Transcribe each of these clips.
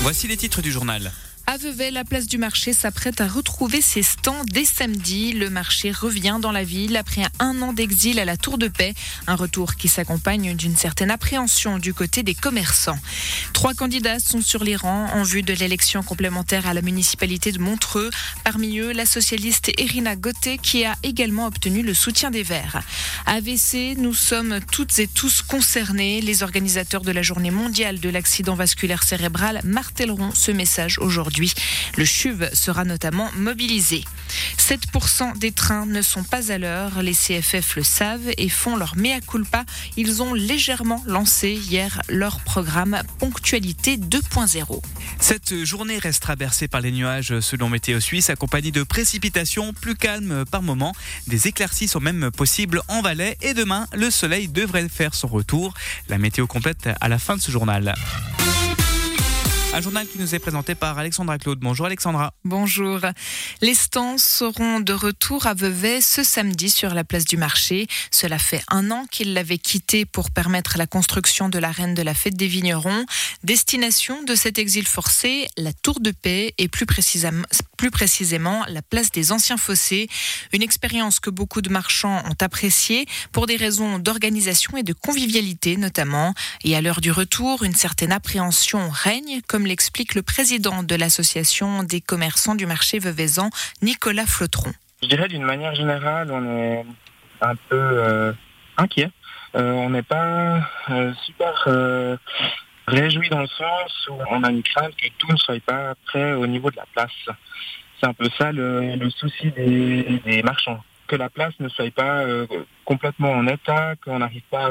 Voici les titres du journal. À Vevey, la place du marché s'apprête à retrouver ses stands dès samedi. Le marché revient dans la ville après un an d'exil à la Tour de Paix. Un retour qui s'accompagne d'une certaine appréhension du côté des commerçants. 3 candidats sont sur les rangs en vue de l'élection complémentaire à la municipalité de Montreux. Parmi eux, la socialiste Irina Gauthier qui a également obtenu le soutien des Verts. AVC, nous sommes toutes et tous concernés. Les organisateurs de la journée mondiale de l'accident vasculaire cérébral martèleront ce message aujourd'hui. Le CHUV sera notamment mobilisé. 7% des trains ne sont pas à l'heure. Les CFF le savent et font leur mea culpa. Ils ont légèrement lancé hier leur programme Ponctualité 2.0. Cette journée restera bercée par les nuages selon Météo Suisse, accompagnée de précipitations plus calmes par moment. Des éclaircies sont même possibles en Valais et demain, le soleil devrait faire son retour. La météo complète à la fin de ce journal. Un journal qui nous est présenté par Alexandra Claude. Bonjour Alexandra. Bonjour. Les stands seront de retour à Vevey ce samedi sur la place du marché. Cela fait 1 an qu'ils l'avaient quitté pour permettre la construction de l'arène de la fête des vignerons. Destination de cet exil forcé, la Tour de Paix et plus précisément la place des Anciens Fossés. Une expérience que beaucoup de marchands ont appréciée pour des raisons d'organisation et de convivialité notamment. Et à l'heure du retour, une certaine appréhension règne, comme l'explique le président de l'association des commerçants du marché veveysan, Nicolas Flotron. Je dirais d'une manière générale, on est un peu inquiet. On n'est pas super réjoui dans le sens où on a une crainte que tout ne soit pas prêt au niveau de la place. C'est un peu ça le souci des marchands. Que la place ne soit pas complètement en état, qu'on n'arrive pas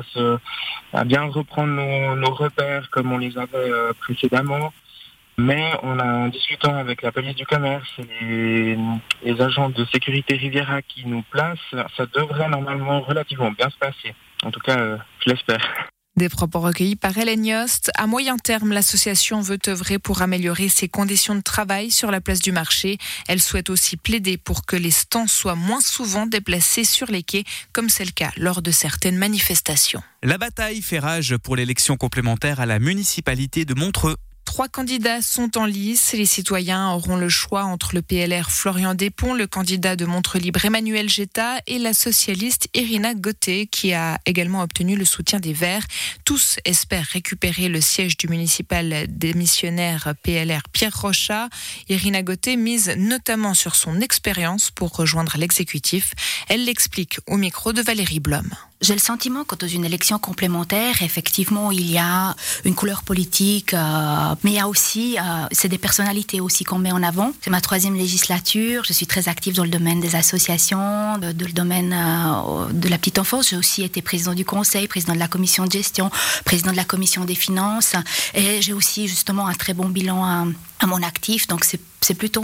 à bien reprendre nos repères comme on les avait précédemment. Mais en discutant avec la police du commerce et les agents de sécurité Riviera qui nous placent, ça devrait normalement relativement bien se passer. En tout cas, je l'espère. Des propos recueillis par Hélène Yost. À moyen terme, l'association veut œuvrer pour améliorer ses conditions de travail sur la place du marché. Elle souhaite aussi plaider pour que les stands soient moins souvent déplacés sur les quais, comme c'est le cas lors de certaines manifestations. La bataille fait rage pour l'élection complémentaire à la municipalité de Montreux. 3 candidats sont en lice. Les citoyens auront le choix entre le PLR Florian Despons, le candidat de Montreux Libre Emmanuel Getta et la socialiste Irina Gauthier qui a également obtenu le soutien des Verts. Tous espèrent récupérer le siège du municipal démissionnaire PLR Pierre Rochat. Irina Gauthier mise notamment sur son expérience pour rejoindre l'exécutif. Elle l'explique au micro de Valérie Blom. J'ai le sentiment que dans une élection complémentaire, effectivement, il y a une couleur politique, mais il y a aussi, c'est des personnalités aussi qu'on met en avant. C'est ma 3e législature, je suis très active dans le domaine des associations, dans le domaine de la petite enfance. J'ai aussi été président du conseil, président de la commission de gestion, président de la commission des finances, et j'ai aussi justement un très bon bilan à mon actif, donc c'est plutôt,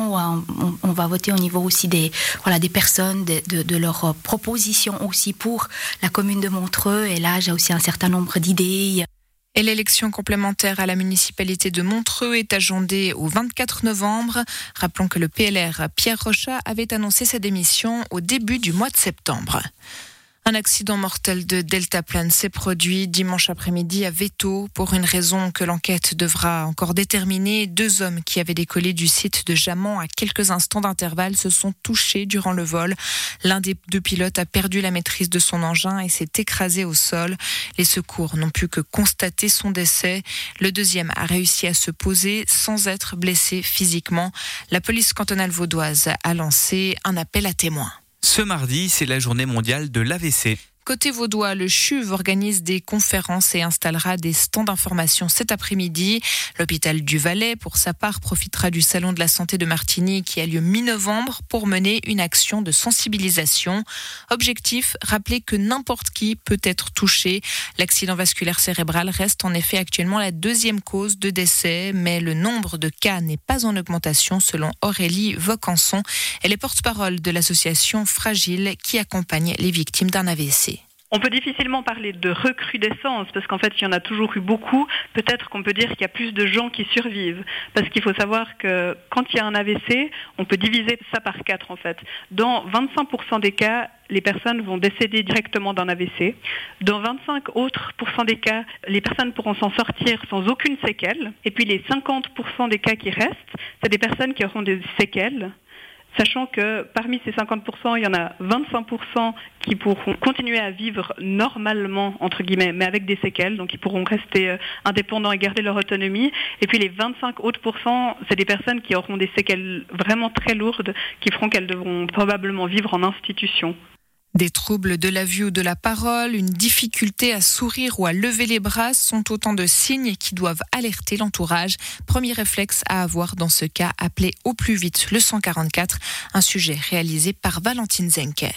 on va voter au niveau aussi des personnes, de leurs propositions aussi pour la commune de Montreux. Et là, j'ai aussi un certain nombre d'idées. Et l'élection complémentaire à la municipalité de Montreux est agendée au 24 novembre. Rappelons que le PLR Pierre Rochat avait annoncé sa démission au début du mois de septembre. Un accident mortel de deltaplane s'est produit dimanche après-midi à Véto. Pour une raison que l'enquête devra encore déterminer, 2 hommes qui avaient décollé du site de Jamant à quelques instants d'intervalle se sont touchés durant le vol. L'un des 2 pilotes a perdu la maîtrise de son engin et s'est écrasé au sol. Les secours n'ont pu que constater son décès. Le 2e a réussi à se poser sans être blessé physiquement. La police cantonale vaudoise a lancé un appel à témoins. Ce mardi, c'est la journée mondiale de l'AVC. Côté vaudois, le CHUV organise des conférences et installera des stands d'information cet après-midi. L'hôpital du Valais, pour sa part, profitera du Salon de la Santé de Martigny qui a lieu mi-novembre pour mener une action de sensibilisation. Objectif, rappeler que n'importe qui peut être touché. L'accident vasculaire cérébral reste en effet actuellement la 2e cause de décès, mais le nombre de cas n'est pas en augmentation selon Aurélie Vaucanson. Elle est porte-parole de l'association Fragile qui accompagne les victimes d'un AVC. On peut difficilement parler de recrudescence parce qu'en fait, il y en a toujours eu beaucoup. Peut-être qu'on peut dire qu'il y a plus de gens qui survivent. Parce qu'il faut savoir que quand il y a un AVC, on peut diviser ça par 4 en fait. Dans 25% des cas, les personnes vont décéder directement d'un AVC. Dans 25 autres % des cas, les personnes pourront s'en sortir sans aucune séquelle. Et puis les 50% des cas qui restent, c'est des personnes qui auront des séquelles. Sachant que parmi ces 50%, il y en a 25% qui pourront continuer à vivre normalement, entre guillemets, mais avec des séquelles, donc ils pourront rester indépendants et garder leur autonomie. Et puis les 25 autres %, c'est des personnes qui auront des séquelles vraiment très lourdes, qui feront qu'elles devront probablement vivre en institution. Des troubles de la vue ou de la parole, une difficulté à sourire ou à lever les bras sont autant de signes qui doivent alerter l'entourage. Premier réflexe à avoir dans ce cas, appeler au plus vite le 144, un sujet réalisé par Valentine Zenker.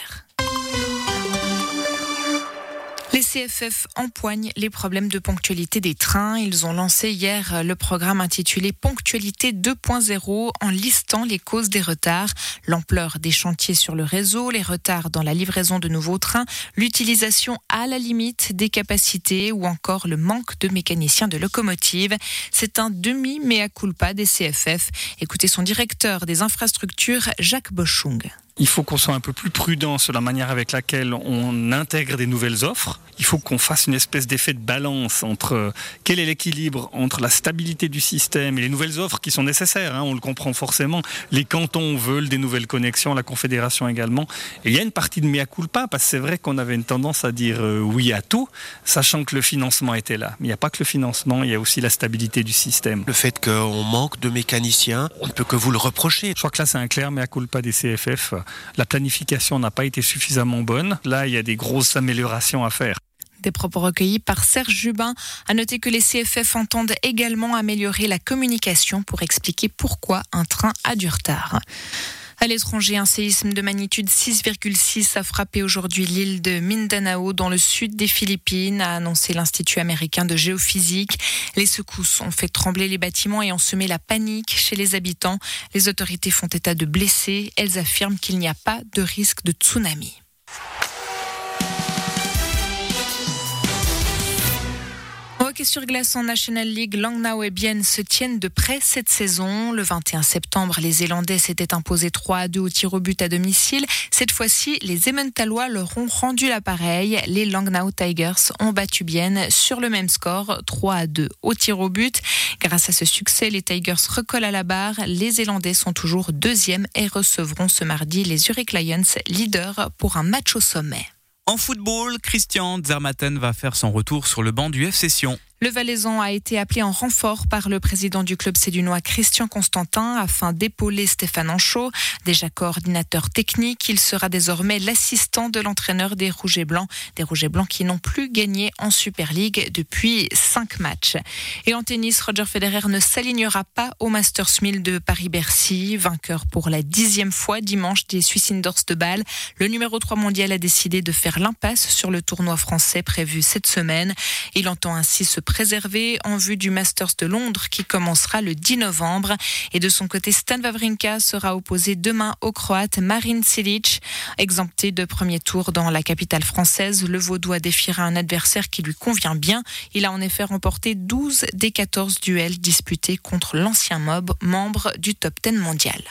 Les CFF empoignent les problèmes de ponctualité des trains. Ils ont lancé hier le programme intitulé Ponctualité 2.0 en listant les causes des retards, l'ampleur des chantiers sur le réseau, les retards dans la livraison de nouveaux trains, l'utilisation à la limite des capacités ou encore le manque de mécaniciens de locomotives. C'est un demi-mea culpa des CFF. Écoutez son directeur des infrastructures, Jacques Boschung. Il faut qu'on soit un peu plus prudent sur la manière avec laquelle on intègre des nouvelles offres. Il faut qu'on fasse une espèce d'effet de balance entre quel est l'équilibre entre la stabilité du système et les nouvelles offres qui sont nécessaires. On le comprend forcément. Les cantons veulent des nouvelles connexions, la Confédération également. Et il y a une partie de mea culpa parce que c'est vrai qu'on avait une tendance à dire oui à tout, sachant que le financement était là. Mais il n'y a pas que le financement, il y a aussi la stabilité du système. Le fait qu'on manque de mécaniciens, on ne peut que vous le reprocher. Je crois que là c'est un clair mea culpa des CFF. La planification n'a pas été suffisamment bonne. Là, il y a des grosses améliorations à faire. Des propos recueillis par Serge Jubin. À noter que les CFF entendent également améliorer la communication pour expliquer pourquoi un train a du retard. À l'étranger, un séisme de magnitude 6,6 a frappé aujourd'hui l'île de Mindanao dans le sud des Philippines, a annoncé l'Institut américain de géophysique. Les secousses ont fait trembler les bâtiments et ont semé la panique chez les habitants. Les autorités font état de blessés. Elles affirment qu'il n'y a pas de risque de tsunami. Hockey sur glace en National League, Langnau et Bienne se tiennent de près cette saison. Le 21 septembre, les Zélandais s'étaient imposés 3-2 au tir au but à domicile. Cette fois-ci, les Emmentalois leur ont rendu l'appareil. Les Langnau Tigers ont battu Bienne sur le même score, 3-2 au tir au but. Grâce à ce succès, les Tigers recollent à la barre. Les Zélandais sont toujours deuxièmes et recevront ce mardi les Zurich Lions, leaders, pour un match au sommet. En football, Christian Zermatten va faire son retour sur le banc du FC Sion. Le Valaisan a été appelé en renfort par le président du club sédunois Christian Constantin afin d'épauler Stéphane Anchaud. Déjà coordinateur technique, il sera désormais l'assistant de l'entraîneur des Rouges et Blancs. Des Rouges et Blancs qui n'ont plus gagné en Super League depuis 5 matchs. Et en tennis, Roger Federer ne s'alignera pas au Masters 1000 de Paris-Bercy. Vainqueur pour la 10e fois dimanche des Swiss Indoors de Bâle. Le numéro 3 mondial a décidé de faire l'impasse sur le tournoi français prévu cette semaine. Il entend ainsi se préservé en vue du Masters de Londres qui commencera le 10 novembre. Et de son côté, Stan Wawrinka sera opposé demain au Croate Marin Cilic. Exempté de premier tour dans la capitale française, le Vaudois défiera un adversaire qui lui convient bien. Il a en effet remporté 12 des 14 duels disputés contre l'ancien membre du top 10 mondial.